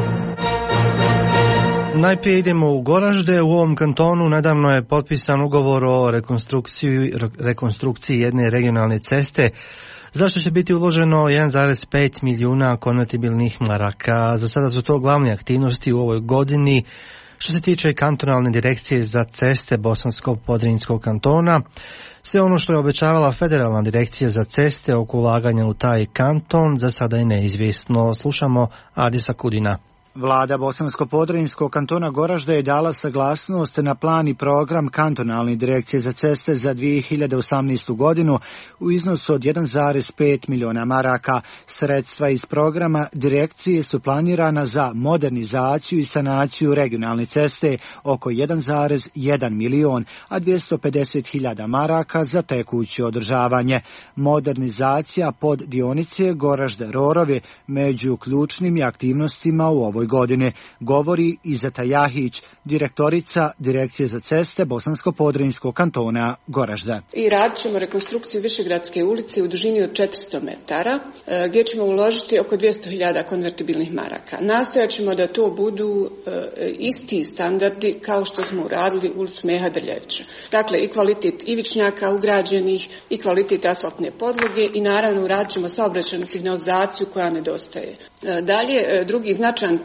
S1: Najprije idemo u Goražde. U ovom kantonu nedavno je potpisan ugovor o rekonstrukciji jedne regionalne ceste, zašto će biti uloženo 1,5 milijuna konvertibilnih maraka. Za sada su to glavne aktivnosti u ovoj godini. Što se tiče kantonalne direkcije za ceste Bosansko-Podrinjskog kantona, sve ono što je obećavala federalna direkcija za ceste oko ulaganja u taj kanton za sada je neizvjesno. Slušamo Adisa Kudina.
S12: Vlada Bosansko-Podrinjskog kantona Goražde je dala saglasnost na plan i program kantonalne direkcije za ceste za 2018. godinu u iznosu od 1,5 milijuna maraka. Sredstva iz programa direkcije su planirana za modernizaciju i sanaciju regionalne ceste oko 1,1 milion, a 250.000 maraka za tekuće održavanje. Modernizacija pod dionice Goražde-Rorovi među ključnim aktivnostima u ovoj godine, govori Izeta Jahić, direktorica Direkcije za ceste Bosansko-Podrinjskog kantona Goražde.
S14: I radit ćemo rekonstrukciju Višegradske ulice u dužini od 400 metara, gdje ćemo uložiti oko 200.000 konvertibilnih maraka. Nastojat ćemo da to budu isti standardi kao što smo uradili ulicu Meha Drljevića. Dakle, i kvalitet ivičnjaka ugrađenih, i kvalitet asfaltne podloge, i naravno uradit ćemo saobraćajnu signalizaciju koja nedostaje. Dalje, drugi značajan projekt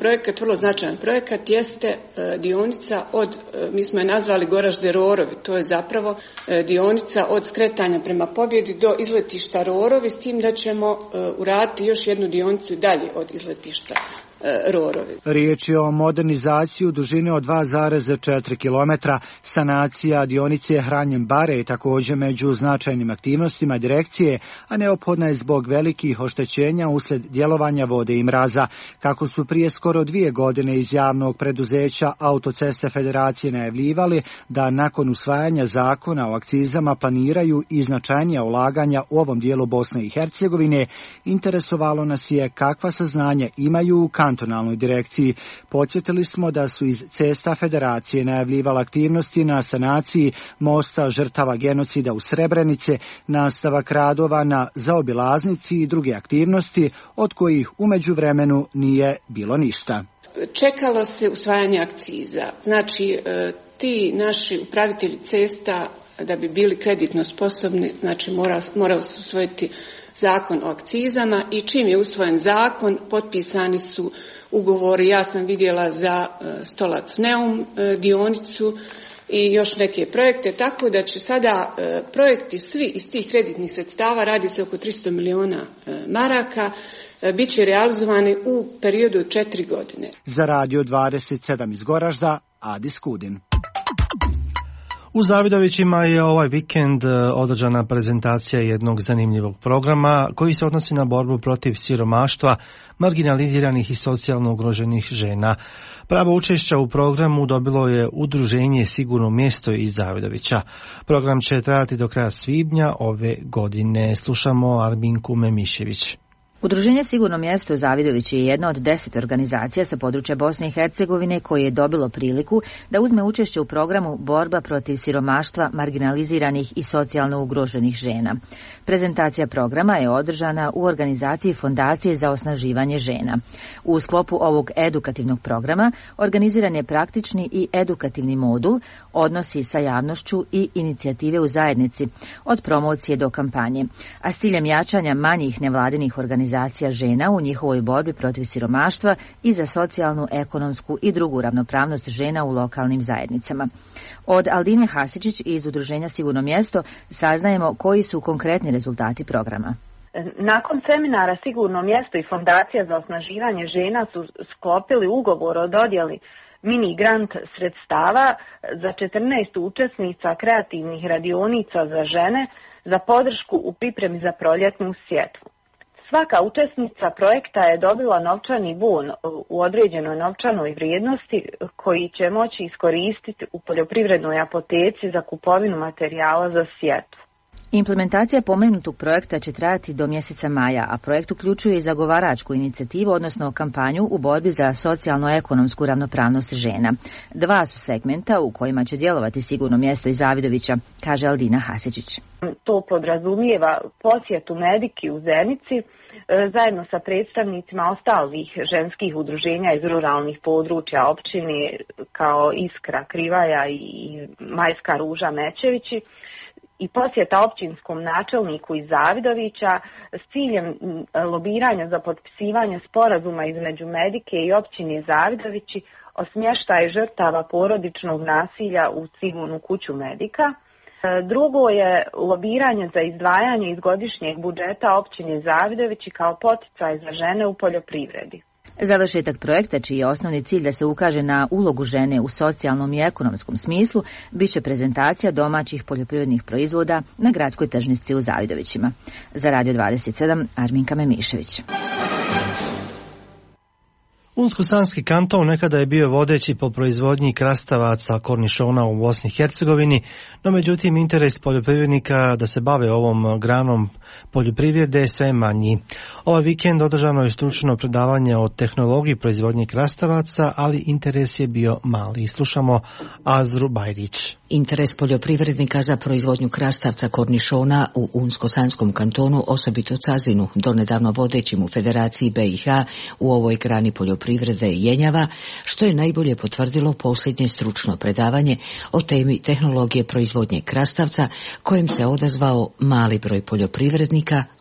S14: projekat, vrlo značajan projekat, jeste dionica od, mi smo je nazvali Goražde Rorovi, to je zapravo dionica od skretanja prema Pobjedi do izletišta Rorovi, s tim da ćemo uraditi još jednu dionicu dalje od izletišta Rorovi.
S12: Riječ je o modernizaciji u dužini od 2,4 km. Sanacija dionice Hranjem-Bare je također među značajnim aktivnostima direkcije, a neophodna je zbog velikih oštećenja uslijed djelovanja vode i mraza. Kako su prije skoro 2 godine iz javnog preduzeća Autoceste Federacije najavljivali da nakon usvajanja zakona o akcizama planiraju i značajnija ulaganja u ovom dijelu Bosne i Hercegovine, interesovalo nas je kakva saznanja imaju u kantonalnoj direkciji. Podsjetili smo da su iz Cesta Federacije najavljivali aktivnosti na sanaciji mosta žrtava genocida u Srebrenice, nastavak radova na zaobilaznici i druge aktivnosti od kojih u međuvremenu nije bilo ništa.
S14: Čekalo se usvajanje akciza. Znači, ti naši upravitelji cesta, da bi bili kreditno sposobni, znači morao se usvojiti zakon o akcizama i čim je usvojen zakon, potpisani su ugovori, ja sam vidjela za Stolac Neum dionicu i još neke projekte, tako da će sada projekti svi iz tih kreditnih sredstava, radi se oko 300 miliona maraka, bit će realizovani u periodu od 4 godine.
S12: Za Radio 27 iz Goražda, Adi Skudin.
S1: U Zavidovićima je ovaj vikend održana prezentacija jednog zanimljivog programa koji se odnosi na borbu protiv siromaštva, marginaliziranih i socijalno ugroženih žena. Pravo učešća u programu dobilo je udruženje Sigurno mjesto iz Zavidovića. Program će trajati do kraja svibnja ove godine. Slušamo Arminku Memišević.
S15: Udruženje Sigurno mjesto Zavidović je jedna od 10 organizacija sa područja Bosne i Hercegovine koje je dobilo priliku da uzme učešće u programu Borba protiv siromaštva, marginaliziranih i socijalno ugroženih žena. Prezentacija programa je održana u organizaciji Fondacije za osnaživanje žena. U sklopu ovog edukativnog programa organiziran je praktični i edukativni modul, odnosi sa javnošću i inicijative u zajednici, od promocije do kampanje, a s ciljem jačanja manjih nevladinih organizacija žena u njihovoj borbi protiv siromaštva i za socijalnu, ekonomsku i drugu ravnopravnost žena u lokalnim zajednicama. Od Aldine Hasičić iz Udruženja Sigurno mjesto saznajemo koji su konkretni rezultati programa.
S16: Nakon seminara Sigurno mjesto i Fondacija za osnaživanje žena su sklopili ugovor o dodjeli mini grant sredstava za 14 učesnica kreativnih radionica za žene za podršku u pripremi za proljetnu sjetvu. Svaka učesnica projekta je dobila novčani bon u određenoj novčanoj vrijednosti koji će moći iskoristiti u poljoprivrednoj apoteci za kupovinu materijala za sjetvu.
S15: Implementacija pomenutog projekta će trajati do mjeseca maja, a projekt uključuje i zagovaračku inicijativu, odnosno kampanju u borbi za socijalno-ekonomsku ravnopravnost žena. 2 su segmenta u kojima će djelovati Sigurno mjesto iz Zavidovića, kaže Aldina Hasičić.
S16: To podrazumijeva posjetu Mediki u Zenici, zajedno sa predstavnicima ostalih ženskih udruženja iz ruralnih područja općine kao Iskra, Krivaja i Majska Ruža Mečevići, i posjeta općinskom načelniku iz Zavidovića s ciljem lobiranja za potpisivanje sporazuma između Medike i općine Zavidovići o smještaju žrtava porodičnog nasilja u sigurnu kuću Medika. Drugo je lobiranje za izdvajanje iz godišnjeg budžeta općine Zavidovići kao poticaj za žene u poljoprivredi.
S15: Završetak projekta, čiji je osnovni cilj da se ukaže na ulogu žene u socijalnom i ekonomskom smislu, bit će prezentacija domaćih poljoprivrednih proizvoda na gradskoj tržnici u Zavidovićima. Za Radio 27, Arminka Memišević.
S1: Unsko-Sanski kanton nekada je bio vodeći po proizvodnji krastavaca kornišona u Bosni i Hercegovini, no međutim interes poljoprivrednika da se bave ovom granom poljoprivrede je sve manji. Ovaj vikend održano je stručno predavanje o tehnologiji proizvodnje krastavaca, ali interes je bio mali. Slušamo Azru Bajrić.
S10: Interes poljoprivrednika za proizvodnju krastavca kornišona u Unsko-Sanskom kantonu, osobito Cazinu, donedavno vodećim u Federaciji BiH u ovoj grani poljoprivrede jenjava, što je najbolje potvrdilo posljednje stručno predavanje o temi tehnologije proizvodnje krastavca, kojem se odazvao mali broj poljoprivrednika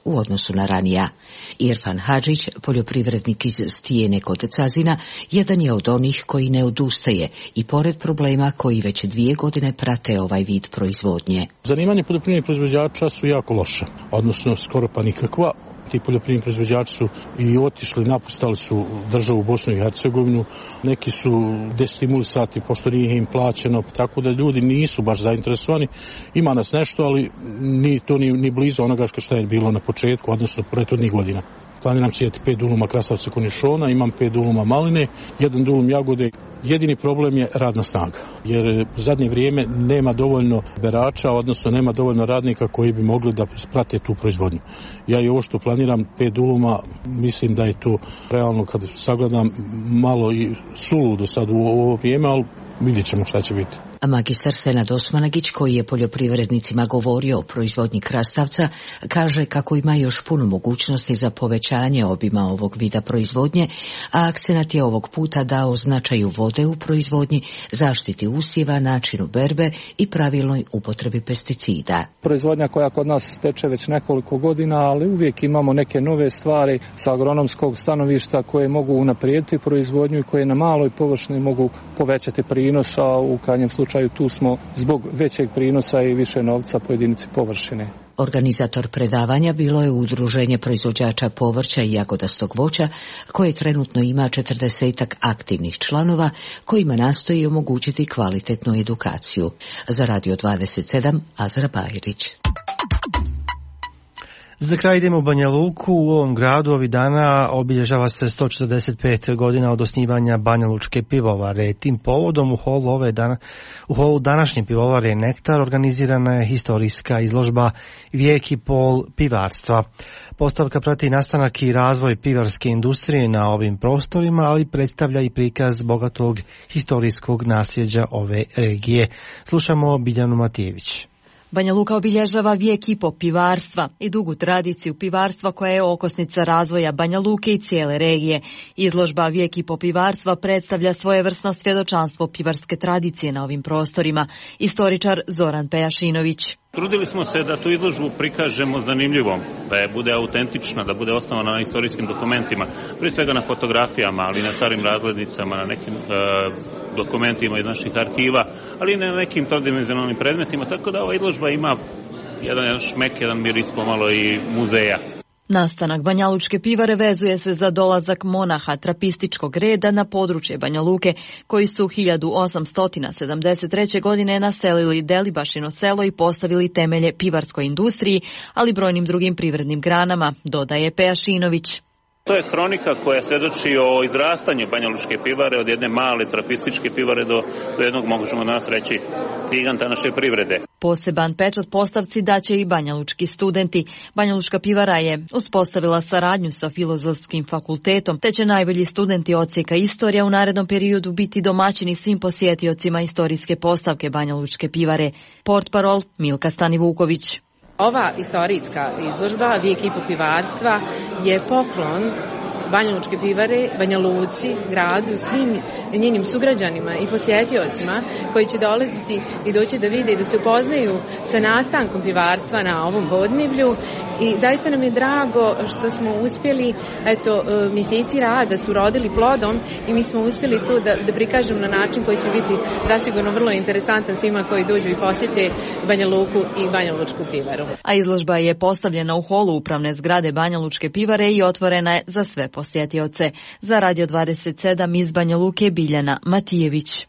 S10: u odnosu na ranija. Irfan Hadžić, poljoprivrednik iz Stijene kod Cazina, jedan je od onih koji ne odustaje i pored problema koji već 2 godine prate ovaj vid proizvodnje.
S13: Zanimanje poljoprivrednih proizvođača su jako loša, odnosno skoro pa nikakva. Ti poljoprivredni proizvođači su i otišli, napustali su državu Bosnu i Hercegovinu, neki su destimulisati pošto nije im plaćeno, tako da ljudi nisu baš zainteresovani. Ima nas nešto, ali ni blizu onoga što je bilo na početku, odnosno prethodnih godina. Planiram sijeti 5 duluma krastavca kornišona, imam 5 duluma maline, 1 dulum jagode. Jedini problem je radna snaga, jer u zadnje vrijeme nema dovoljno berača, odnosno nema dovoljno radnika koji bi mogli da prate tu proizvodnju. Ja i ovo što planiram 5 duluma, mislim da je to realno kad sagledam malo i suludo sad u ovo vrijeme, ali vidjet ćemo šta će biti.
S10: Magistar Senad Osmanagić, koji je poljoprivrednicima govorio o proizvodnji krastavca, kaže kako ima još puno mogućnosti za povećanje obima ovog vida proizvodnje, a akcenat je ovog puta dao značaju vode u proizvodnji, zaštiti usjeva, načinu berbe i pravilnoj upotrebi pesticida.
S17: Proizvodnja koja kod nas teče već nekoliko godina, ali uvijek imamo neke nove stvari sa agronomskog stanovišta koje mogu unaprijediti proizvodnju i koje na maloj površini mogu povećati prinos, a u krajnjem slučaju tu smo zbog većeg prinosa i više novca po jedinici površine.
S10: Organizator predavanja bilo je Udruženje proizvođača povrća i jagodastog voća, koje trenutno ima 40 aktivnih članova, kojima nastoji omogućiti kvalitetnu edukaciju. Za Radio 27, Azra Bajrić.
S1: Za kraj idemo u Banja Luku. U ovom gradu ovih dana obilježava se 145 godina od osnivanja Banja Lučke pivovare. Tim povodom u holu današnje pivovare Nektar organizirana je historijska izložba Vijek i pol pivarstva. Postavka prati nastanak i razvoj pivarske industrije na ovim prostorima, ali predstavlja i prikaz bogatog historijskog nasljeđa ove regije. Slušamo Biljanu Matijević.
S18: Banja Luka obilježava vijek i po pivarstva i dugu tradiciju pivarstva koja je okosnica razvoja Banja Luke i cijele regije. Izložba Vijek i po pivarstva predstavlja svojevrsno svjedočanstvo pivarske tradicije na ovim prostorima. Istoričar Zoran Pejašinović.
S19: Trudili smo se da tu izložbu prikažemo zanimljivom, da je bude autentična, da bude osnovana na istorijskim dokumentima, prije svega na fotografijama, ali i na starim razglednicama, na nekim dokumentima iz naših arhiva, ali i na nekim trodimenzionalnim predmetima, tako da ova izložba ima jedan šmek, jedan miris pomalo i muzeja.
S18: Nastanak Banja Lučke pivare vezuje se za dolazak monaha trapističkog reda na područje Banja Luke, koji su 1873. godine naselili Delibašino selo i postavili temelje pivarskoj industriji, ali brojnim drugim privrednim granama, dodaje Pejašinović.
S19: To je hronika koja svjedoči o izrastanju Banja Lučke pivare od jedne male trapističke pivare do jednog, možemo nas reći, giganta naše privrede.
S18: Poseban pečat postavci daće i banjalučki studenti. Banja Lučka pivara je uspostavila saradnju sa Filozofskim fakultetom, te će najbolji studenti odsjeka istorija u narednom periodu biti domaćini svim posjetiocima istorijske postavke Banja Lučke pivare. Portparol Milka Stanivuković.
S25: Ova istorijska izložba Vijek i po pivarstva je poklon Banja Lučke pivare, Banja Luci, gradu, svim njenim sugrađanima i posjetiocima koji će dolaziti i doći da vide i da se upoznaju sa nastankom pivarstva na ovom podneblju. I zaista nam je drago što smo uspjeli, mjeseci rada su rodili plodom i mi smo uspjeli to da prikažemo na način koji će biti zasigurno vrlo interesantan svima koji dođu i posjete Banja Luku i Banja Lučku pivaru.
S18: A izložba je postavljena u holu upravne zgrade Banja Lučke pivare i otvorena je za sve posjetioce. Za Radio 27 iz Banja Luke Biljana Matijević.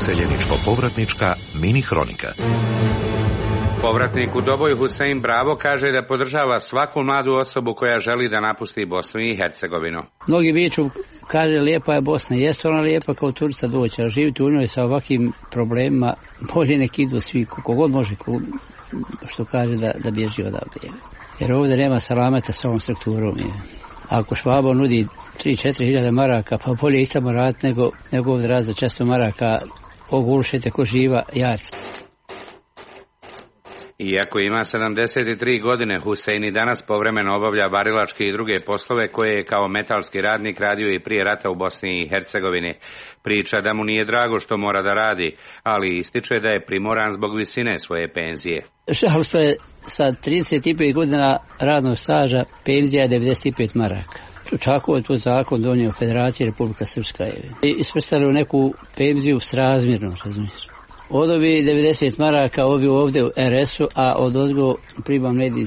S2: Iseljeničko-povratnička mini hronika.
S4: Povratnik u Doboju Husein Bravo kaže da podržava svaku mladu osobu koja želi da napusti Bosnu i Hercegovinu.
S6: Mnogi viču, kaže lijepa je Bosna, jeste ona lijepa kao turista doći, a živjeti u njoj sa ovakvim problemima, bolje nek idu svi, kogod može, što kaže da bježi odavde. Jer ovdje nema salameta s ovom strukturom. Ako Švabo nudi 3-4 hiljade maraka, pa bolje i tamo raditi nego ovdje rad za 400 maraka, ogulušete ko živa jarci.
S4: Iako ima 73 godine, Husein i danas povremeno obavlja varilačke i druge poslove koje je kao metalski radnik radio i prije rata u Bosni i Hercegovini. Priča da mu nije drago što mora da radi, ali ističe da je primoran zbog visine svoje penzije.
S6: Žal što je sa 35 godina radnog staža penzija je 95 maraka. Tako je to zakon donio Federacija Republika Srpska. I svrstali u neku penziju srazmjerno, razumiješ. Od ovi 90 maraka, ovi ovdje u RS-u, a od odgo primam negdje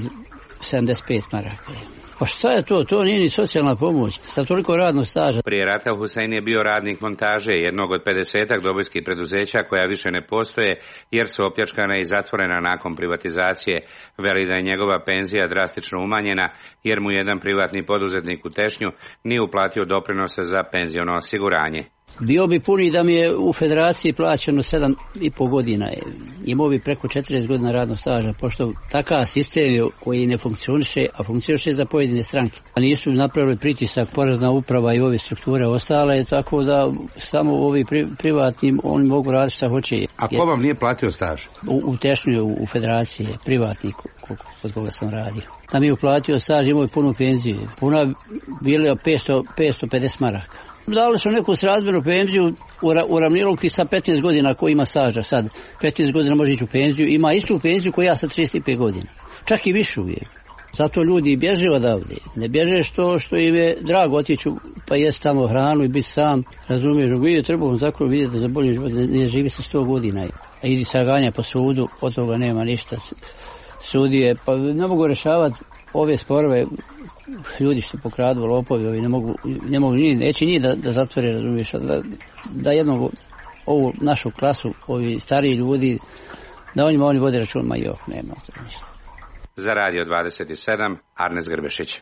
S6: 75 maraka. Pa šta je to? To nije ni socijalna pomoć. Sa toliko radnog staža.
S4: Prije rata Husein je bio radnik montaže jednog od 50-ak dobojskih preduzeća koja više ne postoje jer su opljačkana i zatvorena nakon privatizacije. Veli da je njegova penzija drastično umanjena jer mu jedan privatni poduzetnik u Tešnju nije uplatio doprinose za penziono osiguranje.
S6: Bio bi puni da mi je u Federaciji plaćeno 7,5 godina. Imao bi preko 40 godina radnog staža, pošto takav sistem koji ne funkcioniše, a funkcioniše za pojedine stranke. A nisu napravili pritisak, porezna uprava i ove strukture ostale, tako da samo ovi privatni, oni mogu raditi šta hoće.
S4: A ko vam nije platio staž?
S6: U Tešnju, u Federaciji, privatnik kod koga sam radio. Da mi je uplatio staž, imao je punu penziju. Puna bila 550 maraka. Dali su neku srazmjernu penziju u ravnilovki sa 15 godina ko ima staža sad. 15 godina može ići u penziju, ima istu penziju koja ja sa 35 godina. Čak i više uvijek. Zato ljudi bježe odavde. Ne bježe što im je drago otići pa jesti tamo hranu i biti sam. Razumiješ, vidjeti trebamo zakon vidjeti za bolji život, ne živi se 100 godina. A idi saganja po sudu, od toga nema ništa. Sudije, pa ne mogu rješavati ove sporove. Ljudi što pokradu, lopovi, ovi ne mogu neće njih da zatvore, razumiješ, da jednog ovu našu klasu, ovi stariji ljudi, da oni vode račun, ma nema ništa.
S4: Za Radio 27, Arnes Grbešić.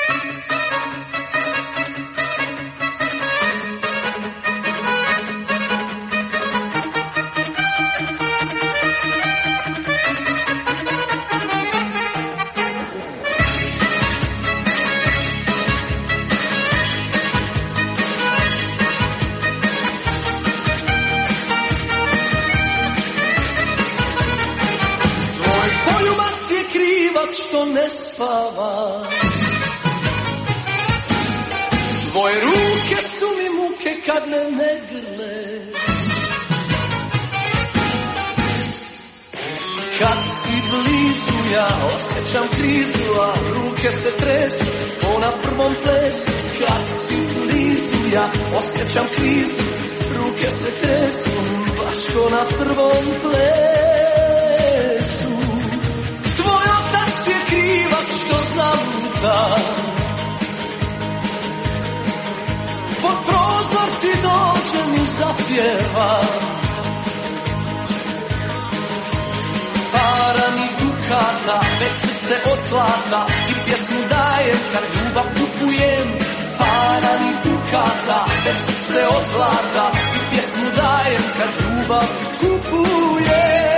S22: Što ne spava, tvoje ruke su mi muke kad me ne grle, kad si blizu ja osjećam krizu, a ruke se tresu ko na prvom plesu. Kad si blizu ja osjećam krizu, ruke se tresu baš ko na prvom plesu. Krivac što zaluta, pod prozor ti dođe mi zapjeva. Para ni dukata, već srce od zlata i pjesmu dajem kad ljubav kupujem. Para ni dukata, već srce od zlata i pjesmu dajem kad ljubav kupujem.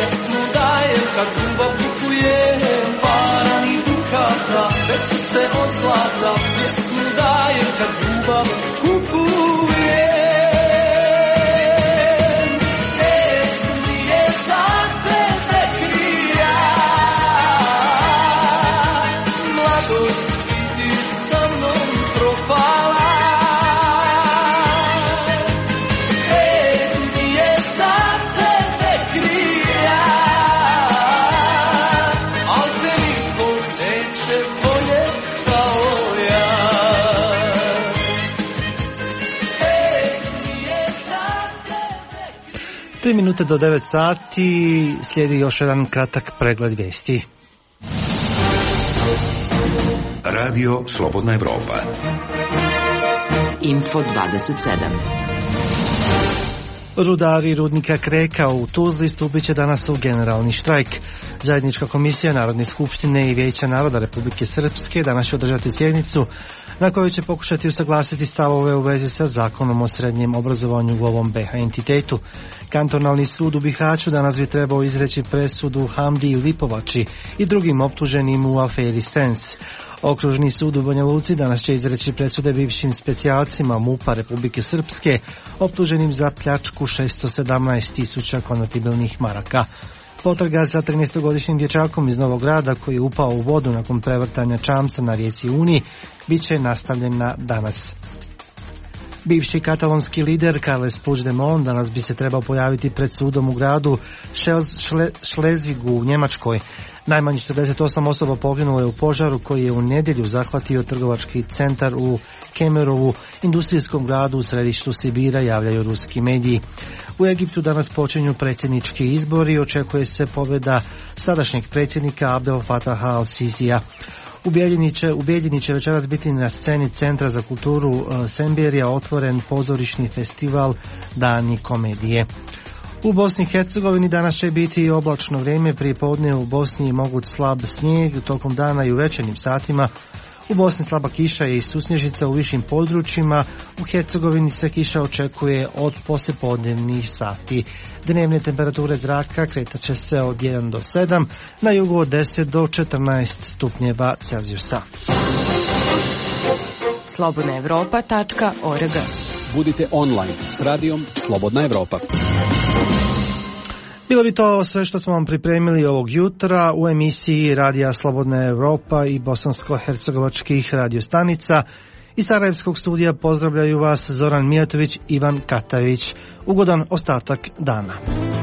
S22: pjesmu dajem kad ljubav kupujem, para ni dukata, već srce od zlata, pjesmu dajem kad ljubav kupujem.
S1: Tri minute do 9 sati, slijedi još jedan kratak pregled vijesti.
S2: Radio Slobodna Evropa.
S10: Info 27.
S1: Rudari rudnika Kreka u Tuzli stupit će danas u generalni štrajk. Zajednička komisija Narodne skupštine i Vijeća naroda Republike Srpske danas će održati sjednicu na kojoj će pokušati usaglasiti stavove u vezi sa zakonom o srednjem obrazovanju u ovom BiH entitetu. Kantonalni sud u Bihaću danas bi trebao izreći presudu Hamdi Lipovači i drugim optuženim u aferi Stens. Okružni sud u Banja Luci danas će izreći presude bivšim specijalcima MUP-a Republike Srpske optuženim za pljačku 617.000 konvertibilnih maraka. Potraga za 13-godišnjim dječakom iz Novog Grada koji je upao u vodu nakon prevrtanja čamca na rijeci Uni bit će nastavljena danas. Bivši katalonski lider Carles Puigdemont danas bi se trebao pojaviti pred sudom u gradu Šlezvigu u Njemačkoj. Najmanje 48 osoba poginulo je u požaru koji je u nedjelju zahvatio trgovački centar u Kemerovu, industrijskom gradu u središtu Sibira, javljaju ruski mediji. U Egiptu danas počinju predsjednički izbori i očekuje se pobjeda sadašnjeg predsjednika Abdel Fataha al-Sisija. U Bijeljini će večeras biti na sceni Centra za kulturu Sembirija otvoren pozorišni festival Dani komedije. U Bosni i Hercegovini danas će biti oblačno vrijeme, prije podne u Bosni moguć slab snijeg, tokom dana i u večernjim satima. U Bosni slaba kiša i susnježica u višim područjima, u Hercegovini se kiša očekuje od poslijepodnevnih sati. Dnevne temperature zraka kretat će se od 1 do 7, na jugu od 10 do 14 stupnjeva Celzijusa.
S3: slobodnaevropa.org.
S7: Budite online s radijom Slobodna Evropa.
S1: Bilo bi to sve što smo vam pripremili ovog jutra u emisiji Radija Slobodna Evropa i bosansko-hercegovačkih radiostanica. Iz Sarajevskog studija pozdravljaju vas Zoran Mijatović, Ivan Katavić. Ugodan ostatak dana.